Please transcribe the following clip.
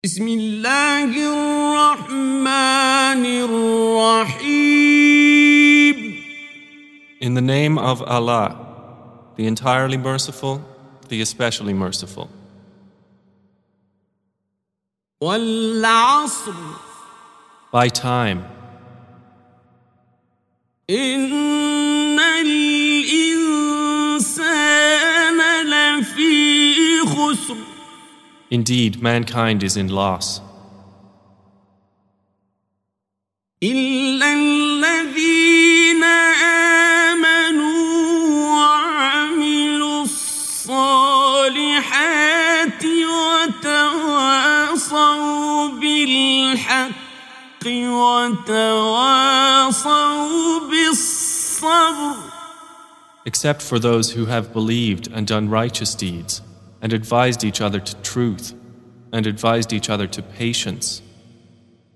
بسم الله الرحمن الرحيم. In the name of Allah, the entirely merciful, the especially merciful. والعصر By time, إن الإنسان لفي خسر indeed mankind is in loss, إلا الذين آمنوا وعملوا الصالحات وتواصوا بالحق وتواصوا بالصبر. except for those who have believed and done righteous deeds, and advised each other to truth, and advised each other to patience.